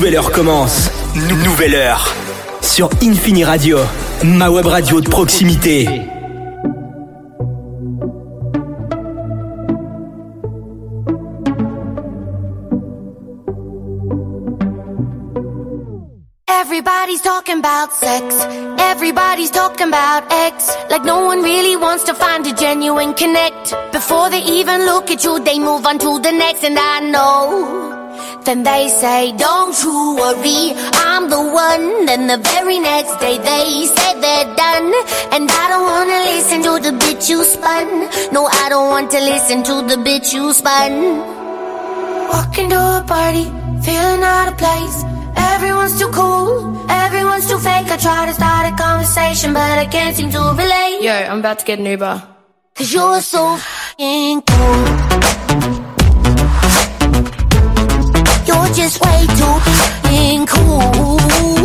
nouvelle heure commence. Nouvelle heure. Sur Infini Radio, ma web radio de proximité. Everybody's talking about sex. Everybody's talking about X. Like no one really wants to find a genuine connect. Before they even look at you, they move on to the next. And I know. Then they say, don't you worry, I'm the one. Then the very next day they say they're done. And I don't wanna listen to the bit you spun. No, I don't want to listen to the bit you spun. Walking to a party, feeling out of place. Everyone's too cool, everyone's too fake. I try to start a conversation, but I can't seem to relate. Yo, I'm about to get an Uber. Cause you're so f***ing cool. You're just way too f***ing cool.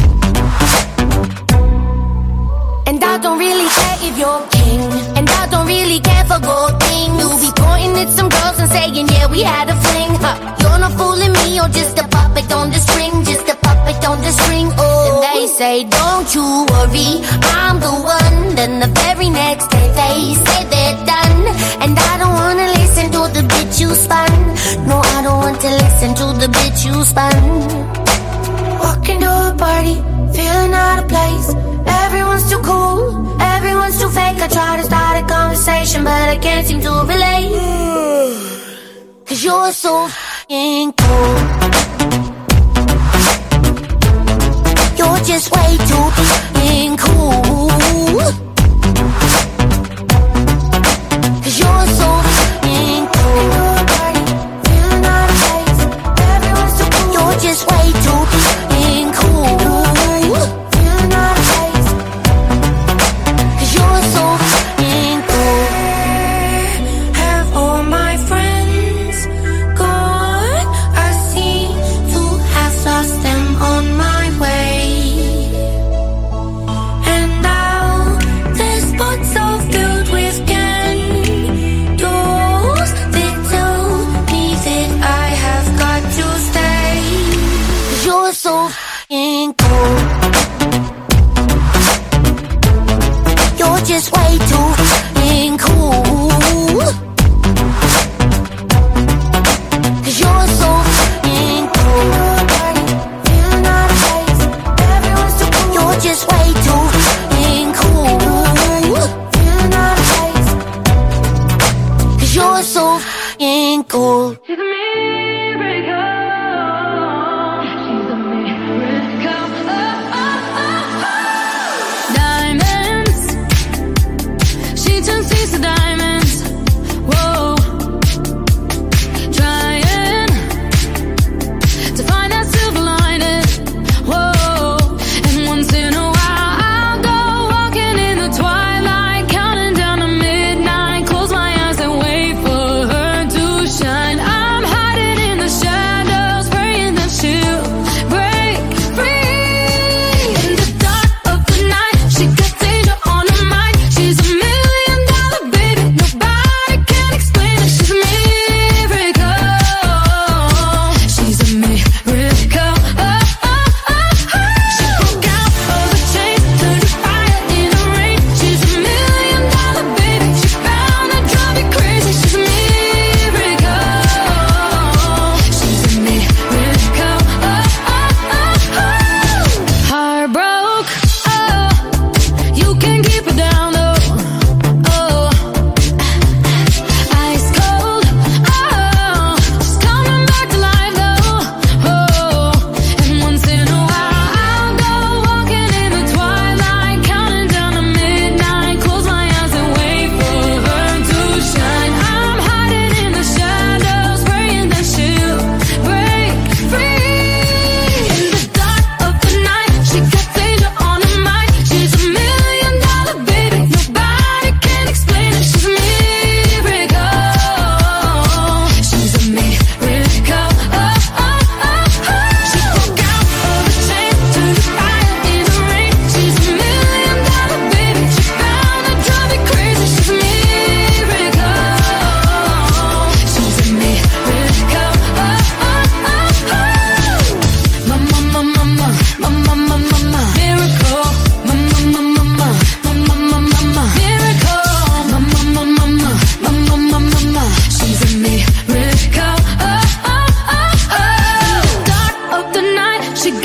And I don't really care if you're king. And I don't really care for gold things. You'll be pointing at some girls and saying, yeah, we had a fling. You're not fooling me, you're just a puppet on the string. Just a puppet on the string, oh. And they say, don't you worry, I'm the one. Then the very next day they say they're done. And I don't wanna listen to the bit you spun. No, I don't want to listen to the bit you spun. Walking to a party, feeling out of place. Everyone's too cool, everyone's too fake. I try to start a conversation, but I can't seem to relate. Cause you're so f***ing cool. You're just way too f***ing cool. Cause you're so f***ing cool. Feeling out of place. Everyone's too cool. You're just way too f***ing cool. Feeling out of place. Cause you're so f***ing cool. Have all my friends gone? I seem to have lost them on my way. And now this spot's all filled with candles that tell me that I have got to stay. Cause you're so f***ing cool. You're just way too f***ing cool. Cause you're so f***ing cool. Feeling out of place. Everyone's too cool. You're just way too f***ing cool. Feeling out of place. Cause you're so f***ing cool. She's a miracle. She's a miracle. Diamonds, she turns thieves to diamonds.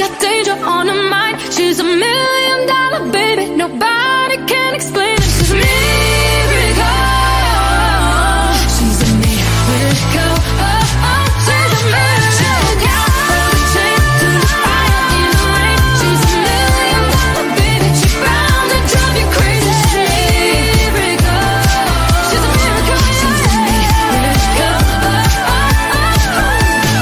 got danger on her mind. She's $1 million baby, nobody can explain it. She's a miracle. She's a miracle. Oh, oh, she's a miracle. From the chain to the fire in the rain. She's $1 million baby. She's bound to drive you crazy. She's a miracle. She's a miracle. She's a miracle. Oh, oh, oh, oh.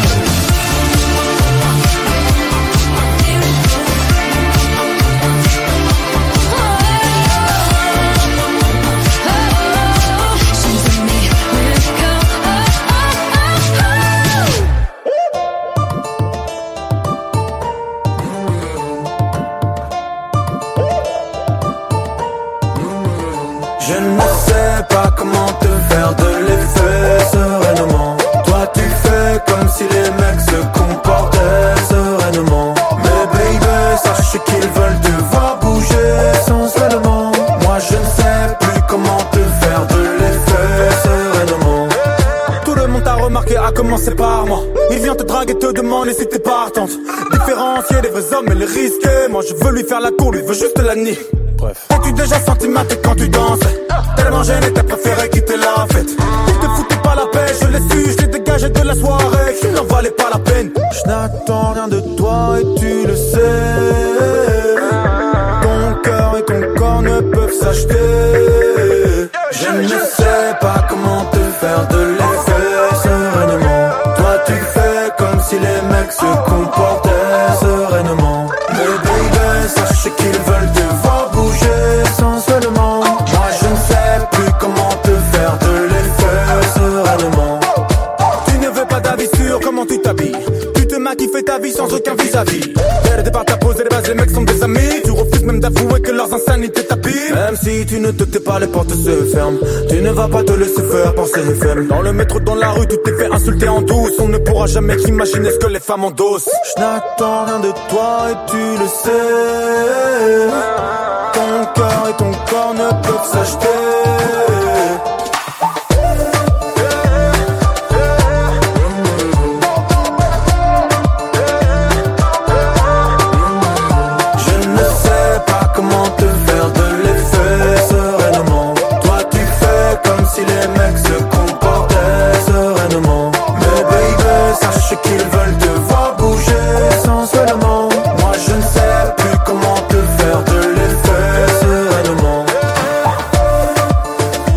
Je ne sais pas comment te faire de l'effet sereinement. Toi tu fais comme si les mecs se comportaient sereinement. Mais baby, sache qu'ils veulent te voir bouger sensuellement. Moi je ne sais plus comment te faire de l'effet sereinement. Tout le monde t'a remarqué, à commencer par moi. Il vient te draguer, te demander si t'es partante. Différencier les vrais hommes et les risquer. Moi je veux lui faire la cour, lui veut juste la nier. Bref. T'as-tu déjà senti ma tête quand tu dansais? Tellement gêné, t'as préféré quitter la fête. Il te foutait pas la paix, je l'ai su, je l'ai dégagé de la soirée. Il n'en valait pas la peine. Je n'attends rien de toi et tu le sais. Ton cœur et ton corps ne peuvent s'acheter. Je ne sais pas comment te faire de l'effet sereinement. Toi tu fais comme si les mecs se comportaient sereinement. Mais baby, sache qu'ils veulent te voir bouger sensuellement. Moi je ne sais plus comment te faire de l'effet sereinement. Tu ne veux pas d'avis sur comment tu t'habilles. Tu te maquilles, fais ta vie sans aucun vis-à-vis. Dès le départ t'as posé les bases, les mecs sont des amis. Tu refuses même d'avouer que leurs insanités t'abîment. Même si tu ne te tais pas, les portes se ferment. Tu ne vas pas te laisser faire penser faible. Dans le métro, dans la rue, tu t'es fait insulter en douce. On ne pourra jamais imaginer ce que les femmes endossent. Je n'attends rien de toi et tu le sais. Ton cœur et ton corps ne peuvent s'acheter. Je ne sais pas comment te faire de l'effet sereinement. Toi tu fais comme si les mecs se comportaient sereinement. Mais baby, sache qu'ils veulent te voir bouger sensuellement. Moi je ne sais plus comment te faire de l'effet sereinement.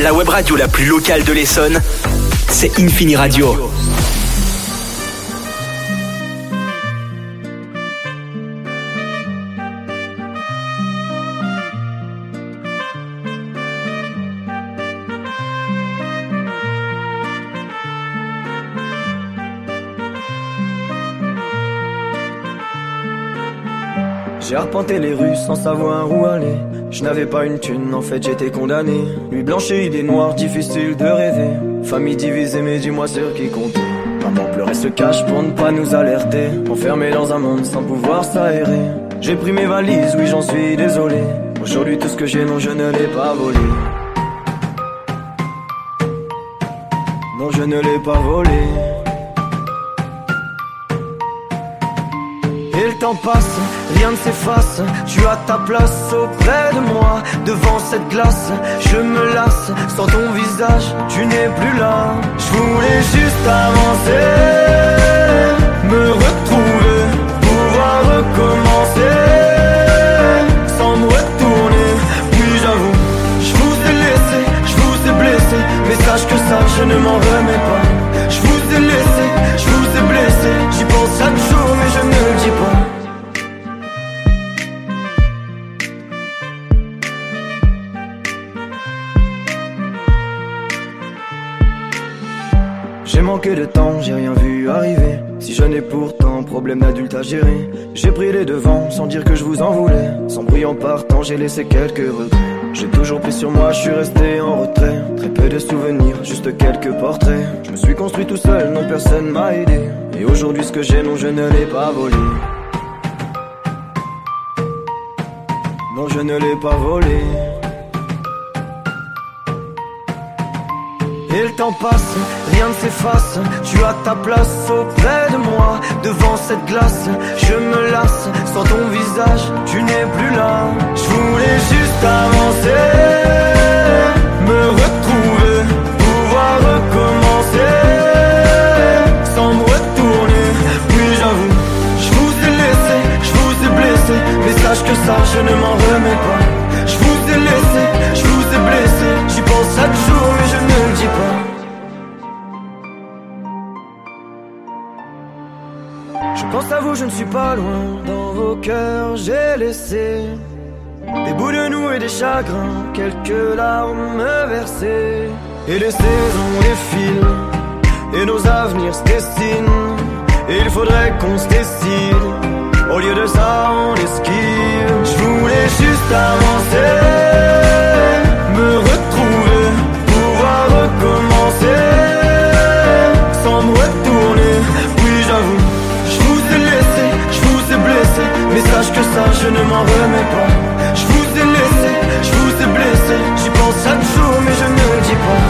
La web radio la plus locale de l'Essonne, c'est Infini Radio. J'ai arpenté les rues sans savoir où aller. Je n'avais pas une thune, en fait j'étais condamné. Nuit blanche et idées noires, difficile de rêver. Famille divisée, mais dis-moi sur qui compter. Maman pleurait se cache pour ne pas nous alerter. Enfermé dans un monde sans pouvoir s'aérer. J'ai pris mes valises, oui j'en suis désolé. Aujourd'hui tout ce que j'ai, non je ne l'ai pas volé. Non je ne l'ai pas volé. Et le temps passe, rien ne s'efface. Tu as ta place auprès de moi. Devant cette glace, je me lasse. Sans ton visage, tu n'es plus là. Je voulais juste avancer, me retrouver, pouvoir recommencer, sans me retourner. Oui j'avoue, je vous ai laissé, je vous ai blessé. Mais sache que ça, je ne m'en remets pas. Je vous ai laissé, je vous ai blessé. J'y pense chaque jour mais je ne le dis pas. J'ai manqué de temps, j'ai rien vu arriver. Si jeune et pourtant, problème d'adulte à gérer. J'ai pris les devants sans dire que je vous en voulais. Sans bruit en partant, j'ai laissé quelques regrets. J'ai toujours pris sur moi, je suis resté en retrait. Très peu de souvenirs, juste quelques portraits. Je me suis construit tout seul, non personne m'a aidé. Et aujourd'hui ce que j'ai, non je ne l'ai pas volé. Non je ne l'ai pas volé. Et le temps passe, rien ne s'efface. Tu as ta place auprès de moi. Devant cette glace, je me lasse. Sans ton visage, tu n'es plus là. Je voulais juste avancer, me retrouver, pouvoir recommencer, sans me retourner. Oui j'avoue, je vous ai laissé, je vous ai blessé. Mais sache que ça, je ne m'en remets pas. Je vous ai laissé, je vous ai blessé. J'y pense chaque jour mais je ne le dis pas. Je pense à vous, je ne suis pas loin. Dans vos cœurs j'ai laissé des bouts de nous et des chagrins, quelques larmes versées. Et les saisons défilent et nos avenirs se dessinent. Et il faudrait qu'on se décide. Au lieu de ça on esquive. Je voulais juste avancer, me retrouver, pouvoir recommencer, sans me retourner. Oui j'avoue, je vous ai laissé, je vous ai blessé. Mais sache que ça je ne m'en remets pas. Je vous ai laissé, je vous ai blessé. J'y pense chaque jour mais je ne le dis pas.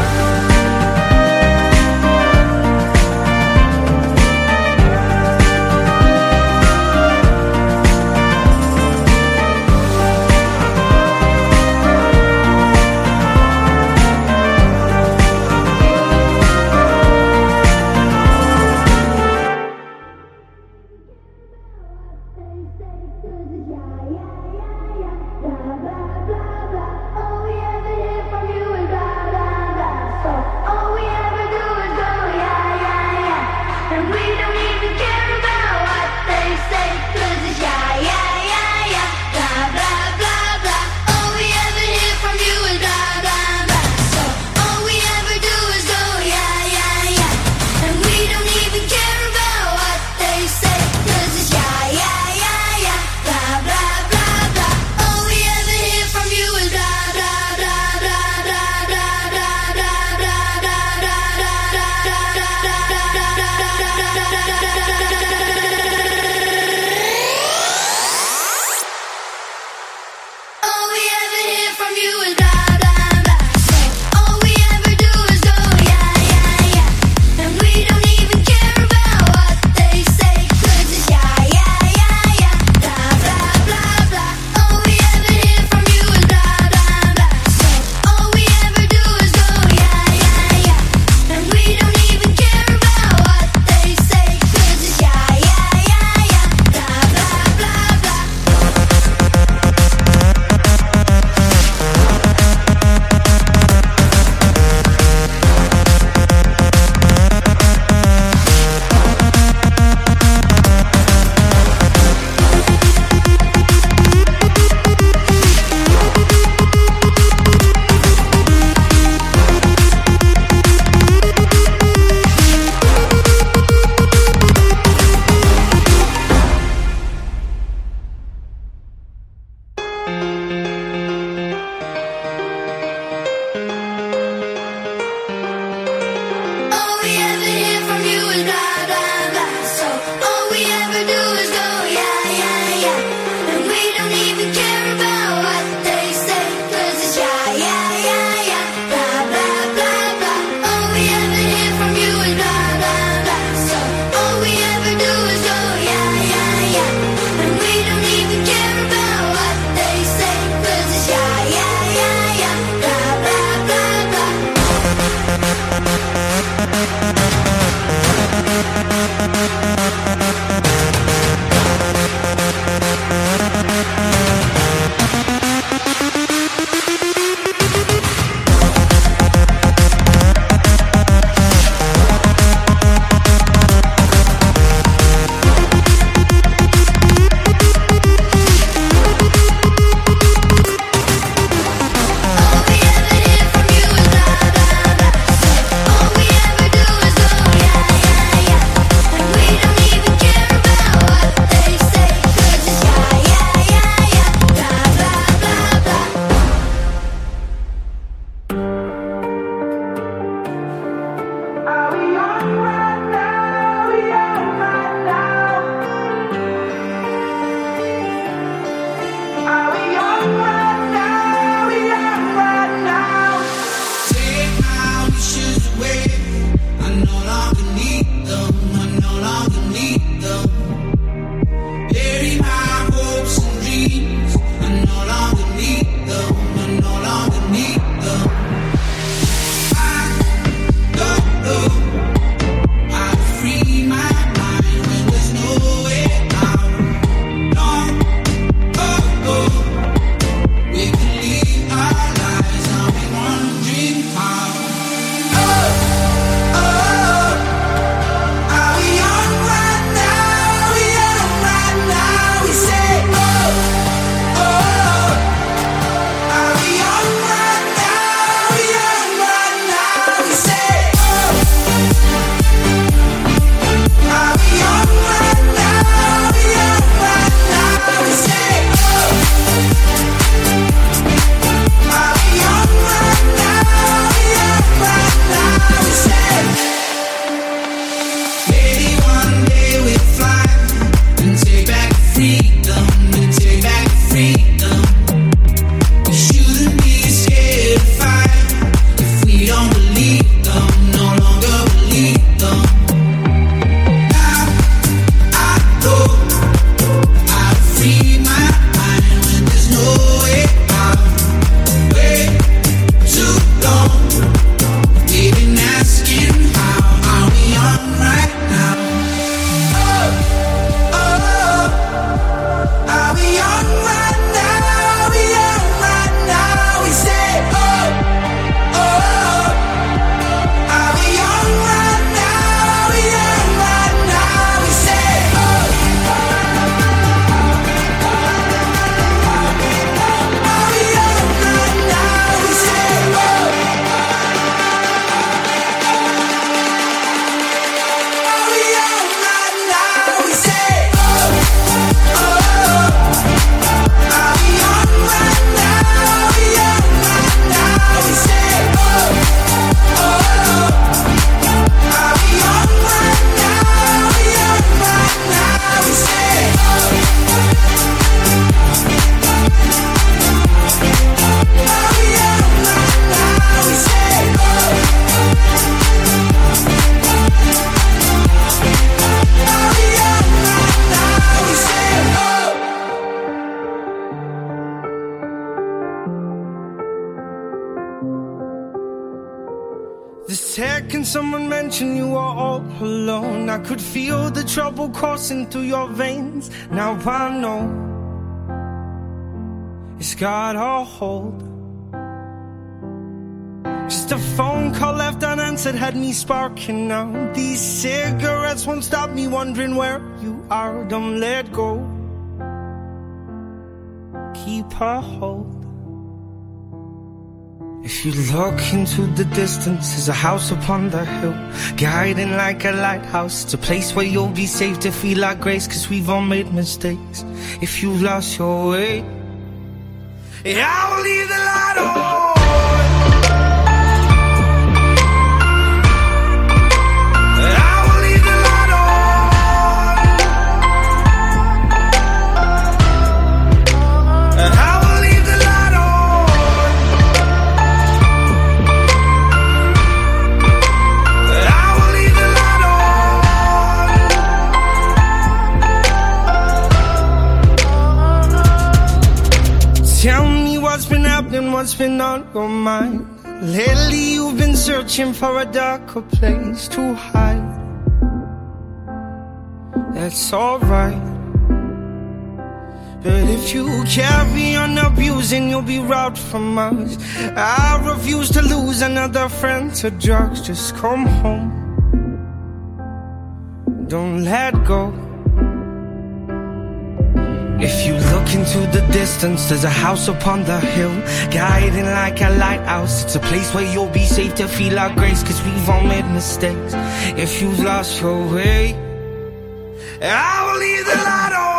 someone mention you are all alone, I could feel the trouble coursing through your veins. Now I know it's got a hold. Just a phone call left unanswered had me sparking now. These cigarettes won't stop me wondering where you are. Don't let go, keep a hold. If you look into the distance, there's a house upon the hill, guiding like a lighthouse. It's a place where you'll be safe to feel our grace, cause we've all made mistakes. If you've lost your way, yeah, I will leave the light on. Tell me what's been happening, what's been on your mind. Lately you've been searching for a darker place to hide. That's alright, but if you carry on abusing, you'll be robbed from us. I refuse to lose another friend to drugs. Just come home, don't let go. If you look into the distance, there's a house upon the hill, guiding like a lighthouse. It's a place where you'll be safe to feel our grace, cause we've all made mistakes. If you've lost your way, I will leave the light on.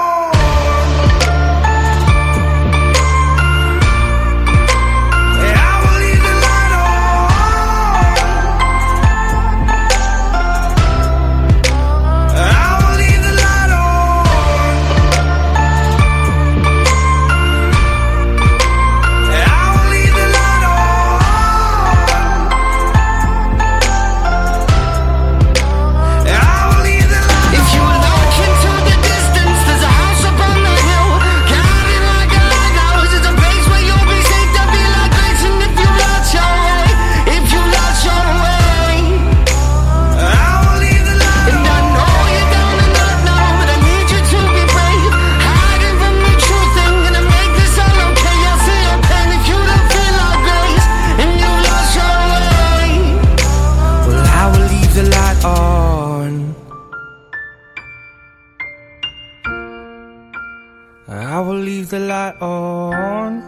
I will leave the light on,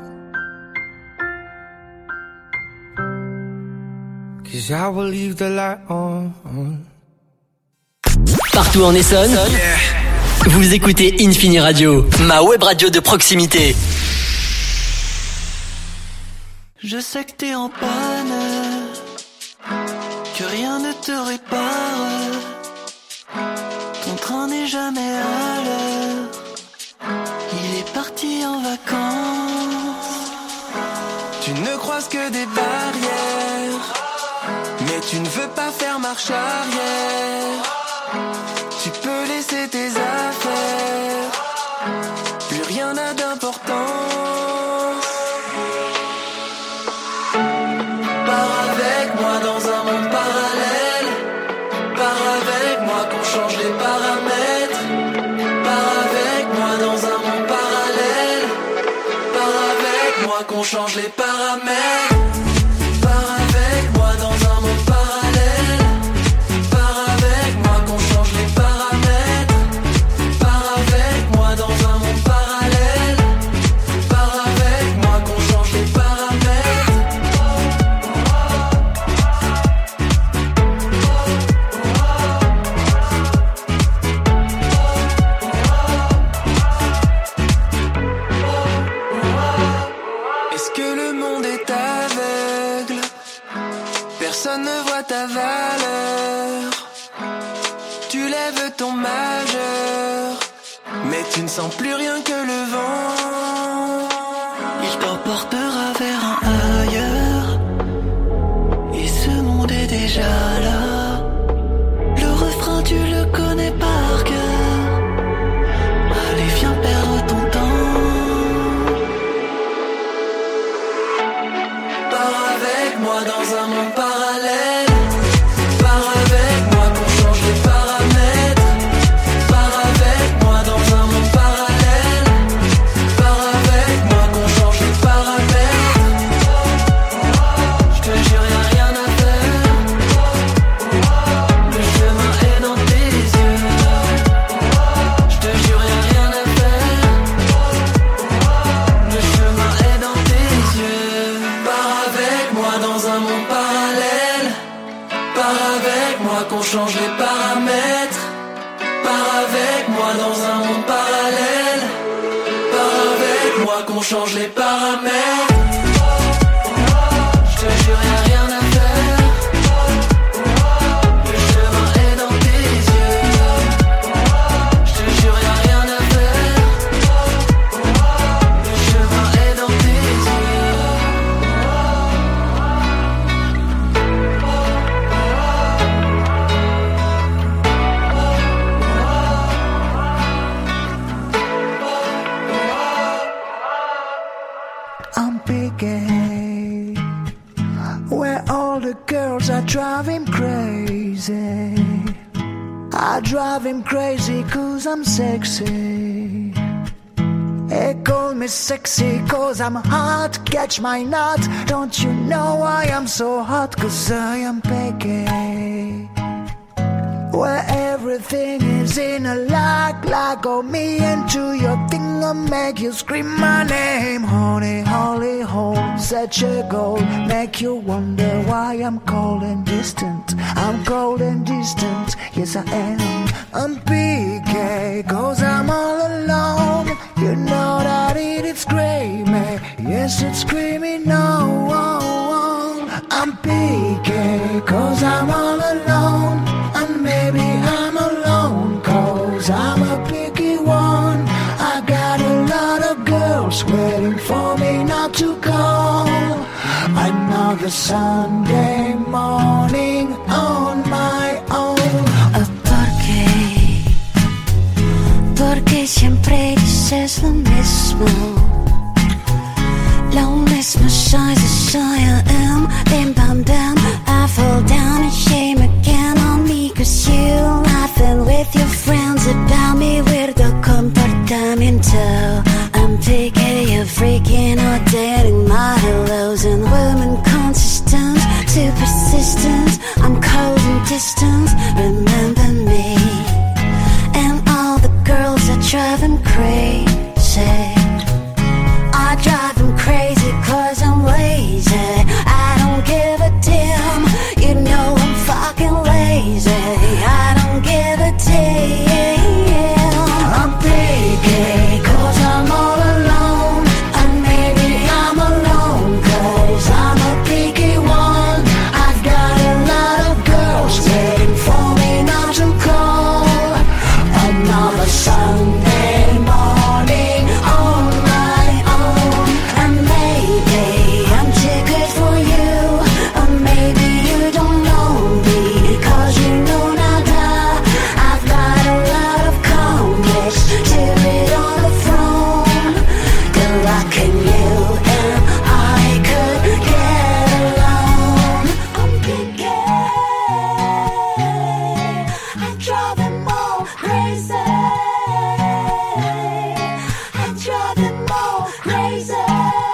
'cause I will leave the light on. Partout en Essonne, vous écoutez Infini Radio, ma web radio de proximité. Je sais que t'es en panne, que rien ne te répare, ton train n'est jamais à l'heure. Il est parti en vacances. Tu ne croises que des barrières, mais tu ne veux pas faire marche arrière. Tu peux laisser tes affaires, plus rien n'a d'importance. Pars avec moi dans un monde parallèle, pars avec moi qu'on change les paramètres. Pars avec moi dans un monde parallèle, pars avec moi qu'on change les paramètres. Pars avec moi dans un monde parallèle, pars avec moi qu'on change les paramètres. Pars avec moi dans un monde parallèle, pars avec moi qu'on change les paramètres. Est-ce que le monde est aveugle? Personne ne voit ta valeur. Tu lèves ton majeur, mais tu ne sens plus rien que le vent. Il t'emportera vers un ailleurs, et ce monde est déjà là. Le refrain tu le connais par cœur. Allez viens perdre ton temps. Pars avec moi dans un monde parallèle, pars moi dans un monde parallèle. Pars avec moi qu'on change les paramètres. Je te jure y'a rien à faire. Le chemin est dans tes yeux. Je te jure y'a rien à faire. Le chemin est dans tes yeux. I'm picky, where all the girls are driving crazy. I drive him crazy 'cause I'm sexy. They call me sexy 'cause I'm hot. Catch my nut. Don't you know why I'm so hot? 'Cause I am picky, where everything is in a like oh me into your thing. I'll make you scream my name. Honey, holy hole, such a goal. Make you wonder why I'm cold and distant. I'm cold and distant, yes I am. I'm picky 'cause I'm all alone. You know that it's screaming, yes it's screaming no. I'm picky 'cause I'm all alone. And maybe I'm alone 'cause I'm a picky one. I got a lot of girls waiting for me not to call. Another Sunday morning on my own. Porque siempre dices lo mismo. Lo mismo size as I am. Bim bam bam, I fall down and shame again on me. 'Cause you laughing with your friends about me. Weirdo comportamiento. I'm picky, you're freaking out, dating my hellos and women consistent, too persistent. I'm cold and distant, remember me. And all the girls that drive them crazy. I drive them crazy 'cause I'm lazy. I don't give a damn, you know I'm fucking lazy. I don't give a damn. I'm picky 'cause I'm all alone. And maybe I'm alone 'cause I'm a picky one. I've got a lot of girls waiting for me not to call. Another Sunday morning on my own. And maybe I'm too good for you. Or maybe you don't know me 'cause you know nada. I've got a lot of complex to it on the throne. Good luck in you and I could get along. I'm picky, I drive them all crazy. I drive them all crazy.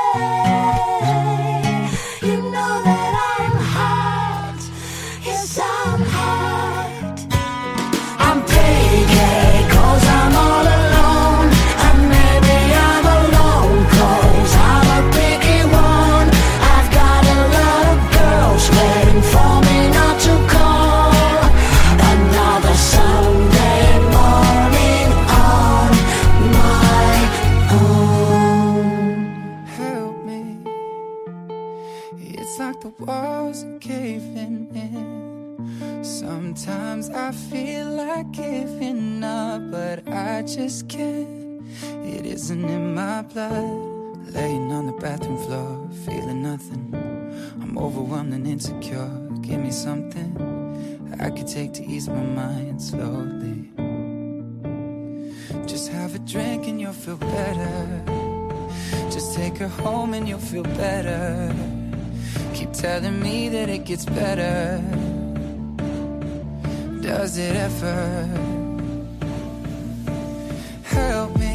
You know that I'm hot. Yes, I'm hot. I'm picky 'cause I'm all alone. And maybe I'm alone 'cause I'm a picky one. I've got a lot of girls waiting for me not to call. Another Sunday morning on my own. Help me. It's like the walls are caving in. Sometimes I feel like giving up, but I just can't. It isn't in my blood. Laying on the bathroom floor, feeling nothing. I'm overwhelmed and insecure. Give me something I could take to ease my mind slowly. Just have a drink and you'll feel better. Just take her home and you'll feel better. Keep telling me that it gets better. Does it ever? Help me.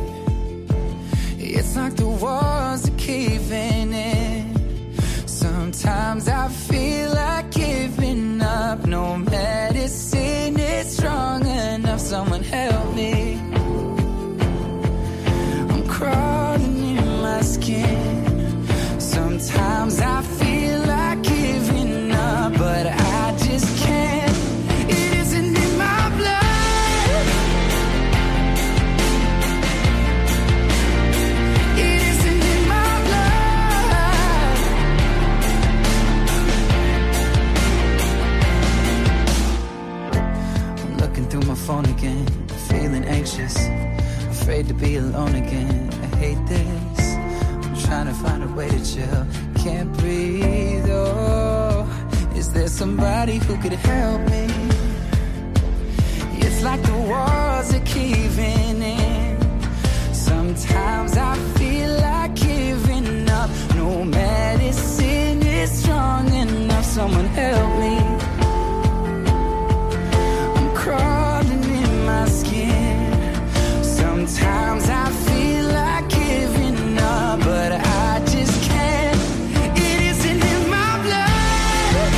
It's like the walls are caving in. Sometimes I feel like giving up. No medicine is strong enough. Someone help me. I'm crawling in my skin. Sometimes I feel like giving up, but I just can't. It isn't in my blood. phone again, feeling anxious, afraid to be alone again. I hate this. I'm trying to find a way to chill. Can't breathe. Oh, is there somebody who could help me? It's like the walls are caving in. Sometimes I feel like giving up. No medicine is strong enough. Someone help me. I'm crawling in my skin. Sometimes I feel like giving up, but I just can't. It isn't in my blood.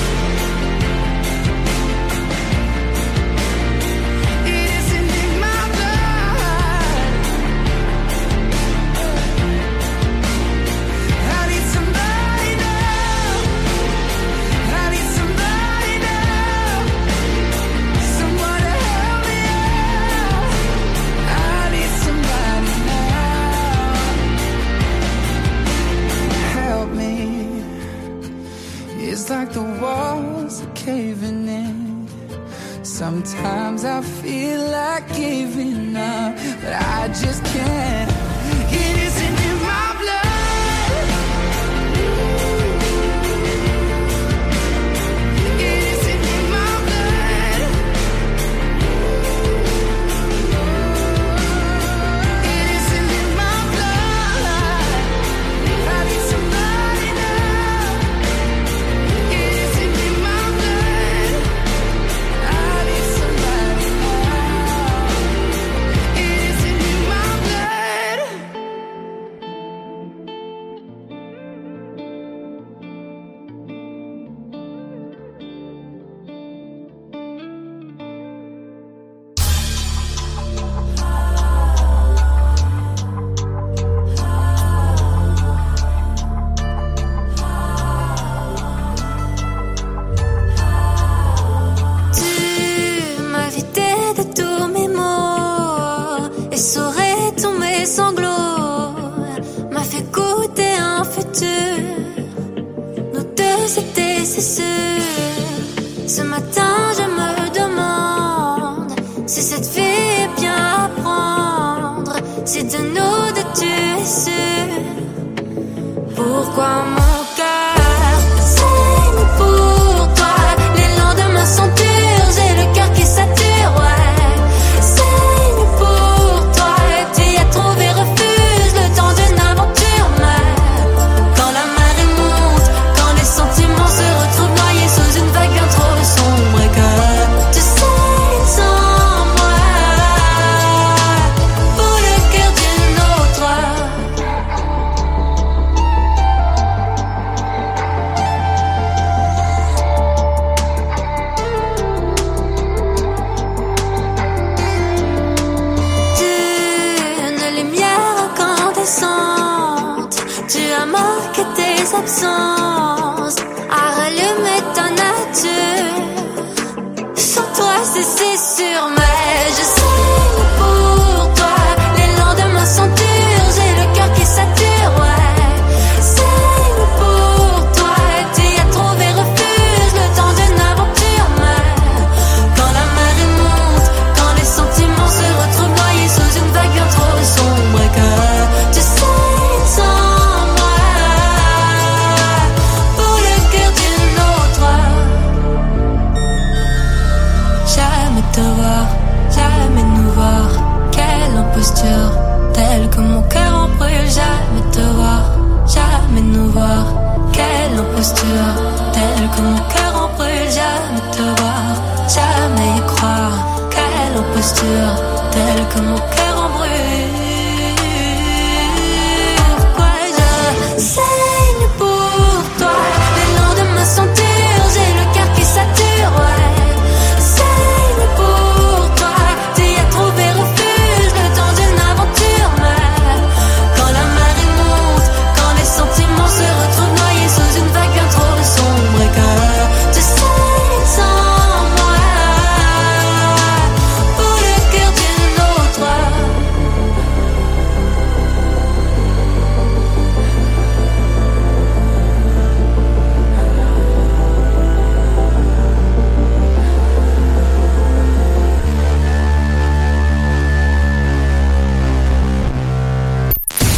It isn't in my blood. I need somebody now. I need somebody now. Someone to help me out. I need somebody now. Help me. It's like the walls are caving in. Sometimes I feel like giving up, but I just can't. It isn't in my blood. It isn't in my blood. It isn't in my blood. I need somebody now. It isn't in my blood. I need somebody now. It isn't in my blood. Tu m'as vidé de tous mes maux, essoré tous mes sanglots, m'a fait goûter un futur. Nous deux c'était c'est sûr. Ce matin je me demande si cette vie est bien à prendre. Si de nous deux tu es sûr. Pourquoi mon cœur saigne pour toi? Les lendemains sont durs, j'ai le cœur qui sature, ouais. Saigne pour toi, tu y as trouvé refuge, le temps d'une aventure, mais quand la marée monte, quand les sentiments se retrouvent noyés sous une vague bien trop sombre et que tu saignes sans moi, pour le cœur d'une autre. D'une lumière incandescente, tu as marqué tes absences, à rallumer ta nature. Sans toi c'est sûr, mais je saigne pour toi. Les lendemains sont durs, j'ai le cœur qui sature, ouais. Saigne pour toi, tu y as trouvé refuge, le temps d'une aventure, mais quand la marée monte, quand les sentiments se retrouvent noyés sous une vague bien trop sombre et que tu saignes sans moi, pour le cœur d'une autre. Jamais te voir, jamais nous voir. Quelle imposture, telle que mon cœur en brûle. Jamais te voir, jamais nous voir. Quelle imposture, telle que mon cœur en brûle. Jamais te voir, jamais y croire. Quelle imposture, telle que mon cœur en brûle. Pourquoi je saigne pour toi? Les lendemains sont durs, j'ai le cœur qui sature, ouais. Saigne pour toi, tu y as trouvé refuge, le temps d'une aventure, mais quand la marée monte, quand les sentiments se retrouvent noyés sous une vague bien trop sombre et que tu saignes sans moi, pour le cœur d'une autre.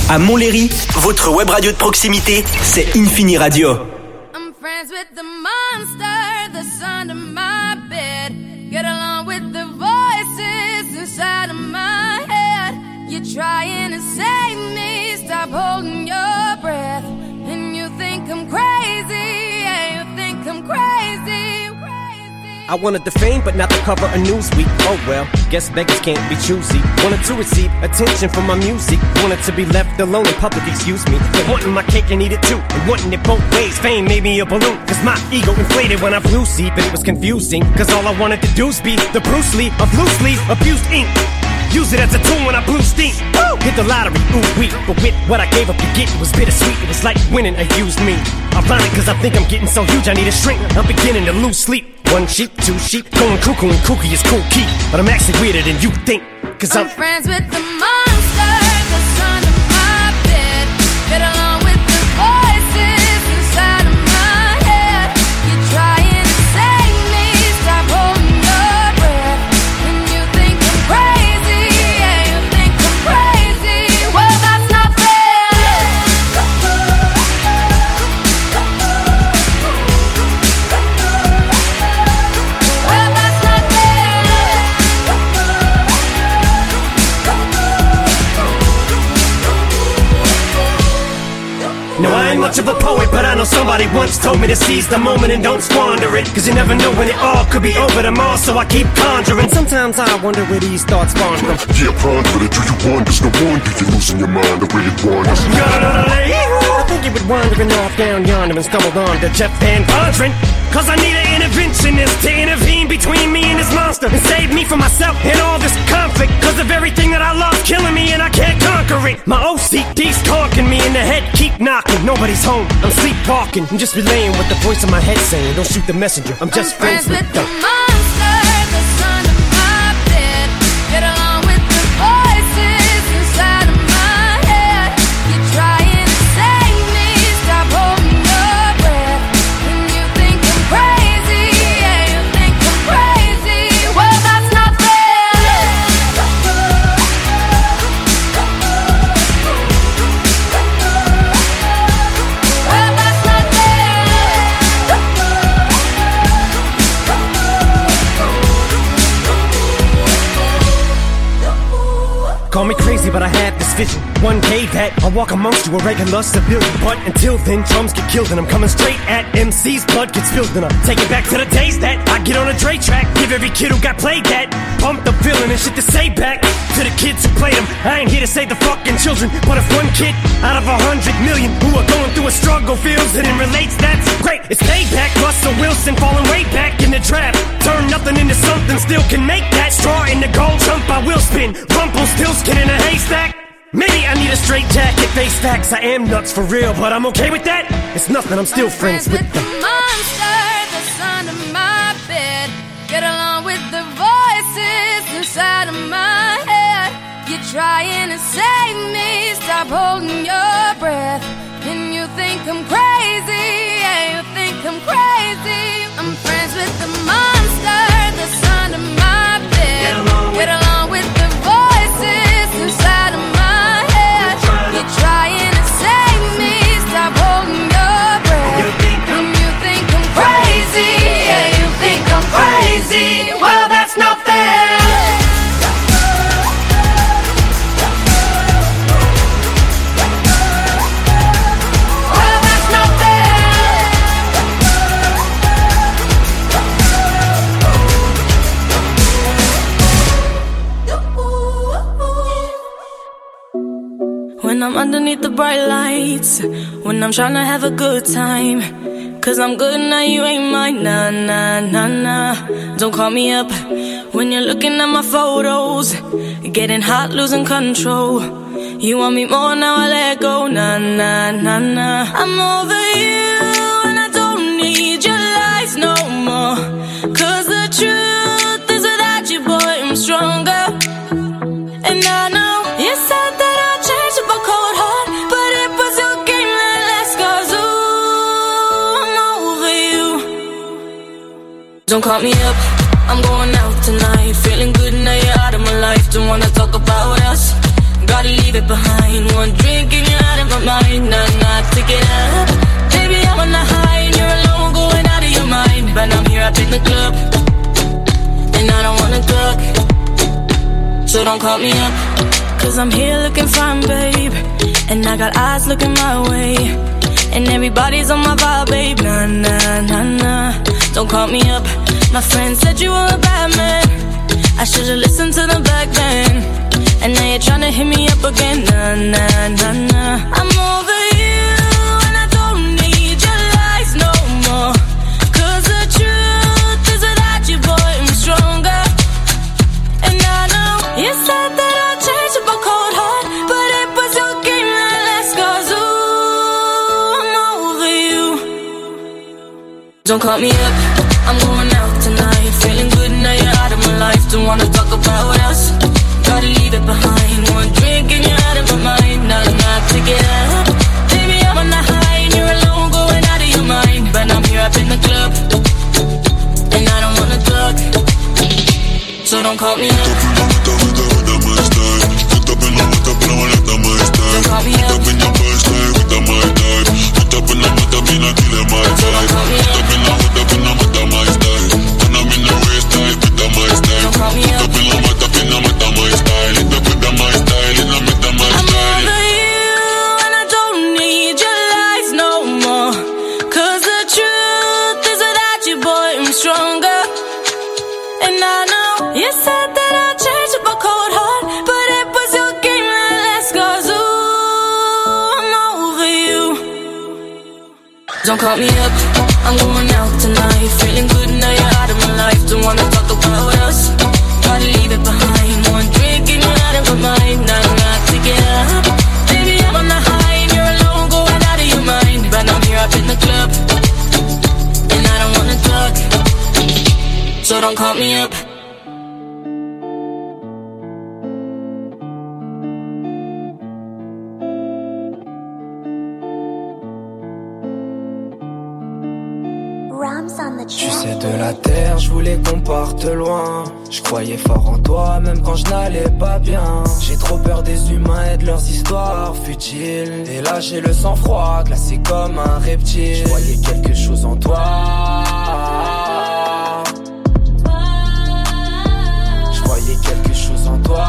À Montlhéry, votre web radio de proximité, c'est Infini Radio. I'm friends with the monster that's under my bed. Get along with the voices inside of my head. You're trying to save me, stop holding your breath. And you think I'm crazy, yeah, you think I'm crazy. I wanted the fame, but not the cover of Newsweek. Oh well, guess beggars can't be choosy. Wanted to receive attention from my music. Wanted to be left alone in public, excuse me. But wanting my cake and eat it too. And wanting it both ways. Fame made me a balloon. Cause my ego inflated when I flew see. But it was confusing. Cause all I wanted to do was be the Bruce Lee of loosely abused ink. Use it as a tool when I blew steam. Woo! Hit the lottery, ooh wee. But with what I gave up to get, it was bittersweet. It was like winning a used me. Ironic cause I think I'm getting so huge I need a shrink. I'm beginning to lose sleep. One sheep, two sheep, going cuckoo and kooky is cool key. But I'm actually weirder than you think. Cause I'm friends with the monster that's under my bed. Get along with the voices inside of my head. You're trying to save me, stop holding your breath. And you think I'm crazy, yeah, you think I'm crazy. Well, that's not fair. Well, that's not No, I ain't much of a poet, but I know somebody once told me to seize the moment and don't squander it. Cause you never know when it all could be over tomorrow, so I keep conjuring. Sometimes I wonder where these thoughts spawn from. Yeah, ponder it, do you wonder? No wonder you're losing your mind the way it wanders. I think you were wandering off down yonder and stumbled on to Jeff Van Vondren. Cause I need an interventionist to intervene between me and this monster and save me from myself and all this conflict. Cause of everything that I love killing me and I can't conquer it. My OCD's talking me in the head, keep knocking. Nobody's home, I'm sleepwalking. I'm just relaying what the voice in my head saying. Don't shoot the messenger, I'm just friends with the monster that's under my bed. Get along with the voices inside of my head. You're trying to save me, stop holding your breath. And you think I'm crazy, yeah, you think I'm crazy. Well, that's not fair. Well, that's not Call me crazy, but I had this vision. One day that I'll walk amongst you, a regular civilian. But until then, drums get killed and I'm coming straight at MC's blood gets spilled. And I take it back to the days that I get on a Dre track. Give every kid who got played that pumped up feeling and shit to say back to the kids who played them. I ain't here to save the fucking children, but if one kid out of 100 million who are going through a struggle feels it and relates, that's great. It's payback. Russell Wilson falling way back in the draft. Turn nothing into something, still can make that. Straw in the gold jump, I will spin. Rumpelstiltskin in a haystack. Maybe I need a straight jacket, face facts. I am nuts for real, but I'm okay with that. It's nothing, I'm still friends with the monster that's under my bed. Get along with the voices inside of my head. You're trying to save me, stop holding your breath. And you think I'm crazy, yeah, you think I'm crazy. I'm friends with the monster that's under my bed. Get along with the voices inside of my head. You're trying to save me, stop holding your breath. And you think I'm crazy, yeah, you think I'm crazy. Well, that's not fair. When I'm underneath the bright lights, when I'm trying to have a good time. Cause I'm good now, you ain't mine, nah, nah, nah, nah. Don't call me up when you're looking at my photos. Getting hot, losing control. You want me more, now I let go, nah, nah, nah, nah. I'm over you and I don't need your lies no more. Cause the truth is without you, boy, I'm stronger. And I know you said that I'd change up a cold heart, but it was your game that last, cause ooh, I'm over you. Don't call me up, I'm going out tonight. Feeling good now you're out of my life. Don't wanna talk about us. Got gotta leave it behind. One drink and you're out of my mind. Nah, take it up. Baby, I'm on the high and you're alone, going out of your mind. But I'm here up in the club, and I don't wanna talk, so don't call me up. Cause I'm here looking fine, babe, and I got eyes looking my way, and everybody's on my vibe, babe. Nah, don't call me up. My friend said you were a bad man, I should've listened to them back then, and now you're tryna hit me up again. Nah, I'm over you, and I don't need your lies no more. Cause the truth is without you, boy, I'm stronger. And I know you said that I'd change up a cold heart, but it was your game that last. Cause ooh, I'm over you. Don't call me up, I'm going out tonight, feeling good now you're out of my life. Don't wanna talk about us, gotta leave it behind. One drink and you're out of my mind. Nah, take it up. Baby, I'm on the high and you're alone, going out of your mind. But I'm here up in the club, and I don't wanna talk, so don't call me up. Don't call me up. Don't call me up, I'm going out tonight, feeling good now you're out of my life. Don't wanna talk about us, gotta leave it behind. One drink and you're out of my mind. Nah, take it up. Baby, I'm on the high and you're alone, going out of your mind. But I'm here up in the club, and I don't wanna talk, so don't call me up. Tu sais de la terre, je voulais qu'on parte loin. Je croyais fort en toi, même quand je n'allais pas bien. J'ai trop peur des humains et de leurs histoires futiles. Et là j'ai le sang froid, glacé comme un reptile. Je voyais quelque chose en toi. Je voyais quelque chose en toi.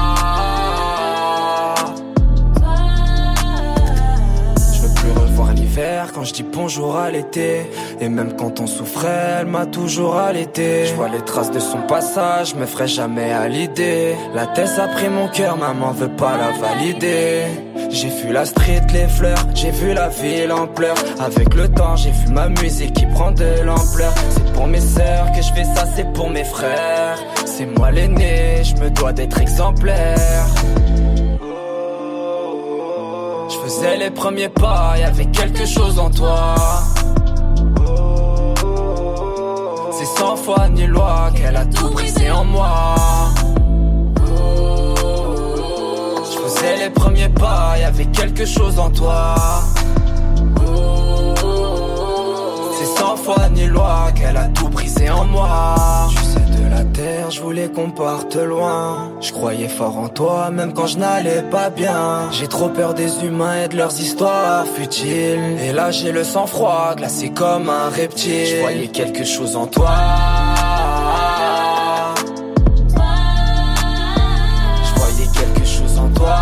Quand je dis bonjour à l'été, et même quand on souffrait, elle m'a toujours allaité. Je vois les traces de son passage, me ferai jamais à l'idée. La tête a pris mon cœur, maman veut pas la valider. J'ai vu la street, les fleurs, j'ai vu la ville en pleurs. Avec le temps, j'ai vu ma musique qui prend de l'ampleur. C'est pour mes sœurs que je fais ça, c'est pour mes frères. C'est moi l'aîné, je me dois d'être exemplaire. Je faisais les premiers pas, y'avait quelque chose en toi. C'est 100 fois ni loi qu'elle a tout brisé en moi. Je faisais les premiers pas, y'avait quelque chose en toi. C'est 100 fois ni loi qu'elle a tout brisé en moi. Tu sais de la terre, je voulais qu'on parte loin. Je croyais fort en toi, même quand je n'allais pas bien. J'ai trop peur des humains et de leurs histoires futiles. Et là j'ai le sang froid, glacé comme un reptile. Je voyais quelque chose en toi. Je voyais quelque chose en toi.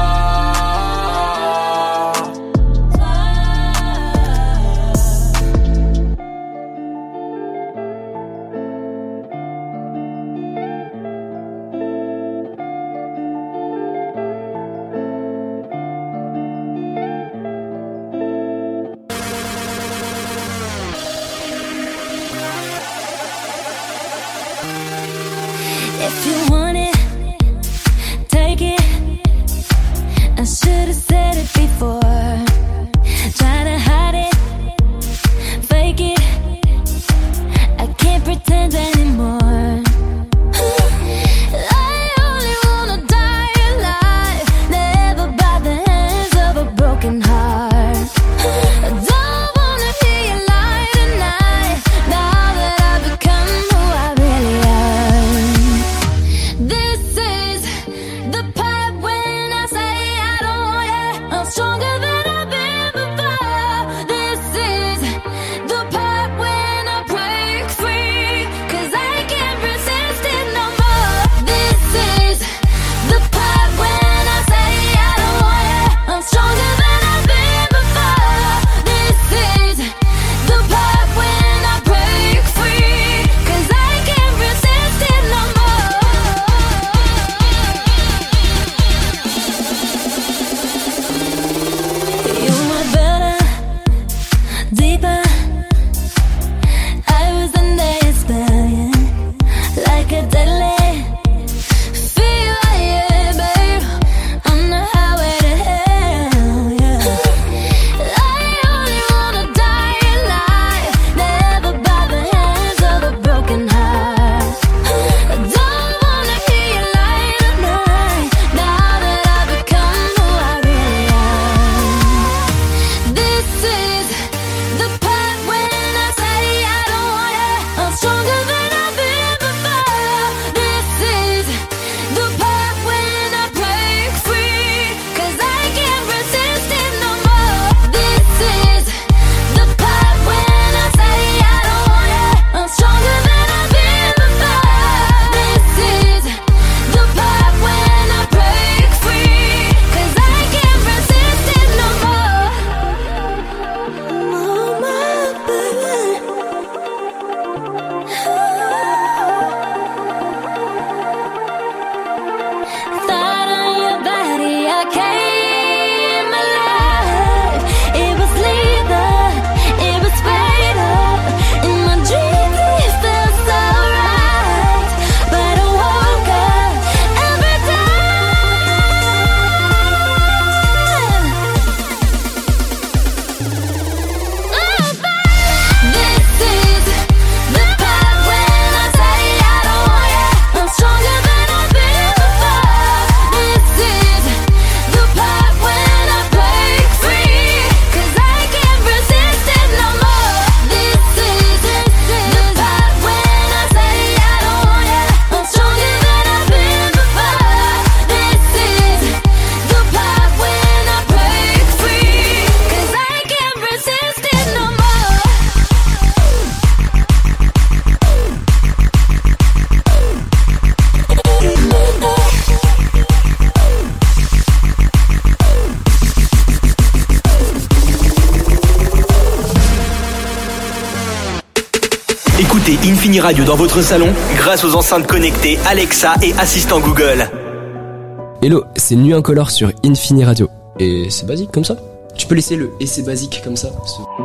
Infini Radio dans votre salon grâce aux enceintes connectées Alexa et assistant Google. Hello, c'est Nuit Incolore sur Infini Radio. Et c'est basique comme ça. Tu peux laisser le « et c'est basique » comme ça.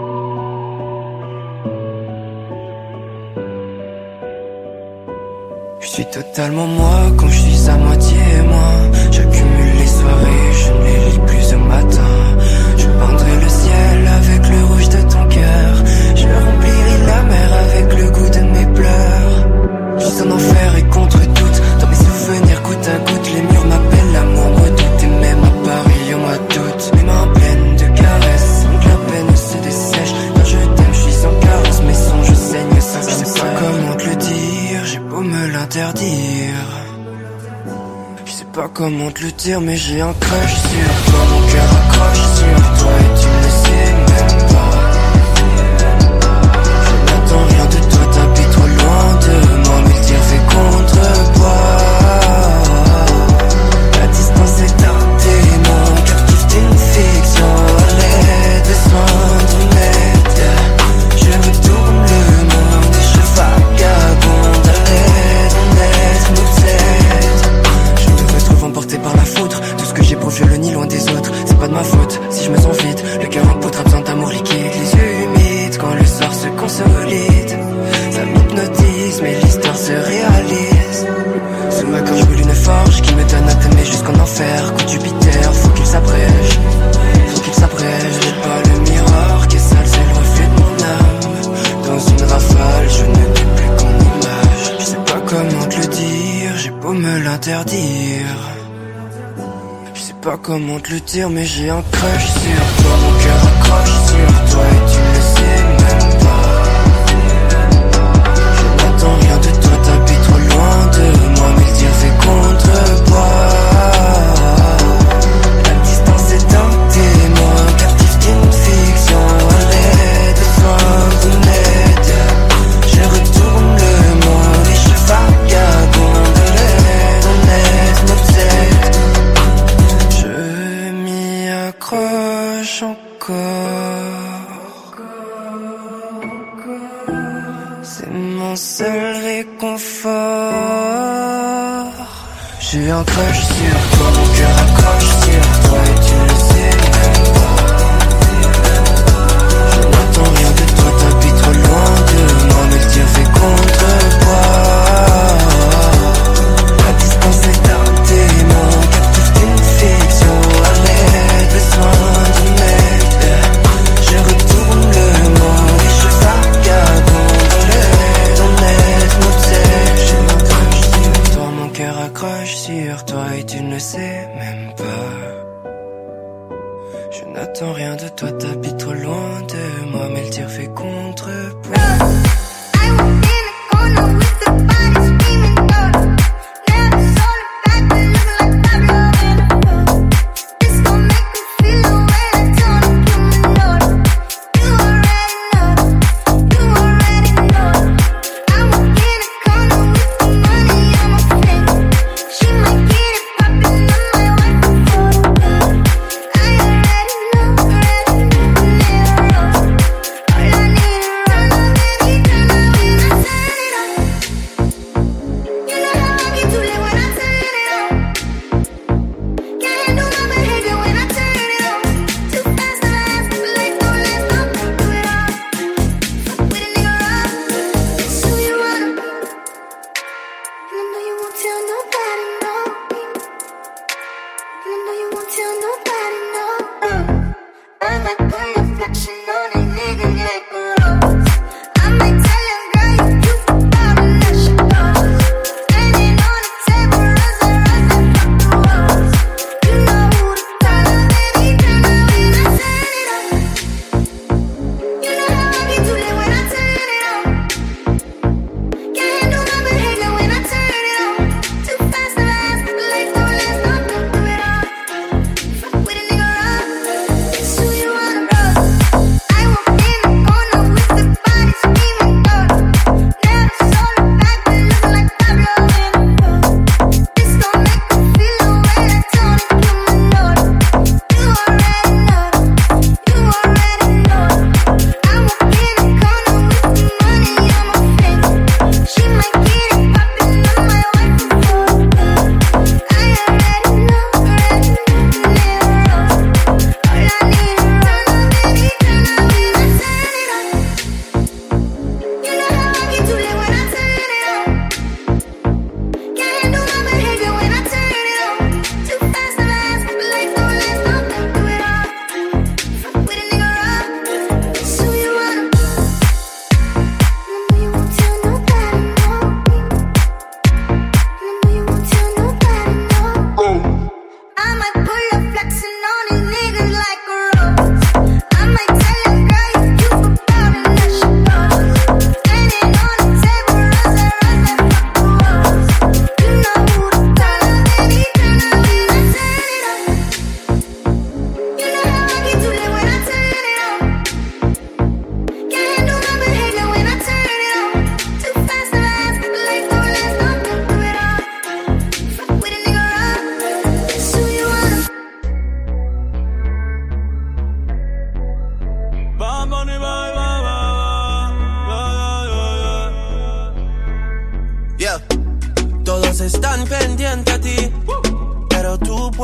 Je suis totalement moi quand je suis à moitié moi. J'accumule les soirées, je ne les lis plus au matin. Je peindrai le ciel avec le rouge de ton cœur. Je remplirai la mer avec le goût de mes pleurs. Je suis en enfer et contre toute. Dans mes souvenirs goutte à goutte, les murs m'appellent, l'amour me doute. Et même à Paris, on m'a doute. Mes mains pleines de caresses, sans que la peine se dessèche. Quand je t'aime, je suis en carence, mes songes saignent sans cesse. Je sais pas comment te le dire, j'ai beau me l'interdire. Je sais pas comment te le dire, mais j'ai un crush sur toi. Mon cœur accroche sur toi et tu ne le sais même pas. Je n'attends rien de toi, t'habites trop loin de moi, mais le tir fait contrepoids. La distance est un démon, captif d'une fiction. Allez, besoin d'une aide. Je retourne le monde et je vagabonde. Allez, d'une aide, nous aide. Je me retrouve emporté par la foudre. Tout ce que j'ai pour je le nie loin des autres. C'est pas de ma faute si je me sens vide. Le cœur en poudre a besoin d'amour liquide. Les yeux humides quand le soir se consolide. Ça m'hypnotise mais l'histoire se réalise. Sous ma gorge brûle une forge qui me donne à t'aimer jusqu'en enfer. Coup de Jupiter, faut qu'il s'abrège. Faut qu'il s'abrège. J'ai pas le miroir qui est sale, c'est le reflet de mon âme. Dans une rafale, je ne t'ai plus qu'en image. Je sais pas comment te le dire, j'ai beau me l'interdire. Je sais pas comment te le dire, mais j'ai un crush sur toi. Mon cœur accroche sur toi et tu le sais même pas. Je n'attends rien de toi, t'habites trop loin de moi, mais le tir fait contrepoids. La distance est un témoin, captif d'une fiction. Allez, besoin d'une aide. Je retourne le monde et je vagabonde. Allez, on aide, m'obsède. Je m'y accroche encore. C'est mon seul réconfort. J'ai un crush sur toi, mon cœur accroche sur toi et tu le sais même pas. Je n'attends rien de toi, t'habites trop loin de moi, mais le tir fait contrepoids. La distance est un démon, captif d'une fiction. Allez, besoin d'une aide. Je retourne le monde et je vagabonde. Allez, ton aide m'obsède. J'ai un crush sur toi, mon cœur accroche sur toi et tu ne le sais même pas. Je n'attends rien de toi, t'habites trop loin de moi, mais le tir fait contrepoids. I need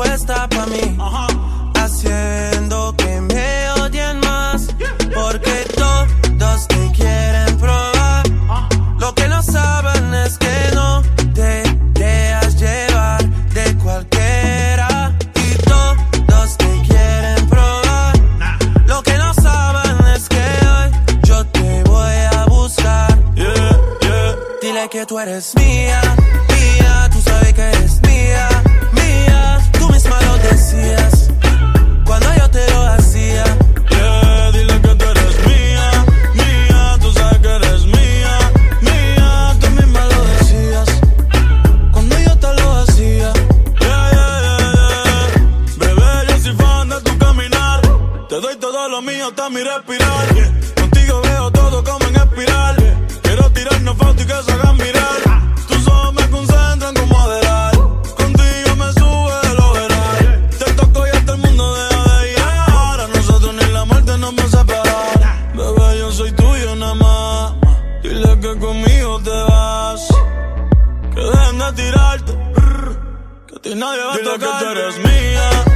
puesta pa' mí, haciendo que me odien más, porque todos te quieren probar. Lo que no saben es que no te dejas llevar de cualquiera, y todos te quieren probar. Lo que no saben es que hoy yo te voy a buscar. Dile que tú eres mía, mía, tú sabes que eres mía, mía. Tú misma lo decías cuando yo te lo hacía. Dile que tú eres mía, mía, tú sabes que eres mía, mía. Tú misma lo decías cuando yo te lo hacía. Bebé, yo soy fan de tu caminar. Te doy todo lo mío hasta mi respirar. Contigo veo todo como en espiral. Quiero tirarnos fotos y que se hagan mirar. Tus ojos me concentran como Adderall. Contigo me sube el overall. Te toco y hasta el mundo deja de llegar. A nosotros ni la muerte nos va a separar. Bebé, yo soy tuyo nada más. Dile que conmigo te vas. Que dejen de tirarte. Que a ti nadie va a tocar. Dile que tú eres mía,